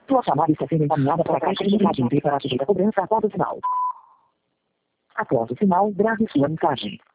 Sua chamada está sendo encaminhada para a caixa de mensagem e para sujeita a cobrança após o sinal. Após o sinal, grave sua mensagem.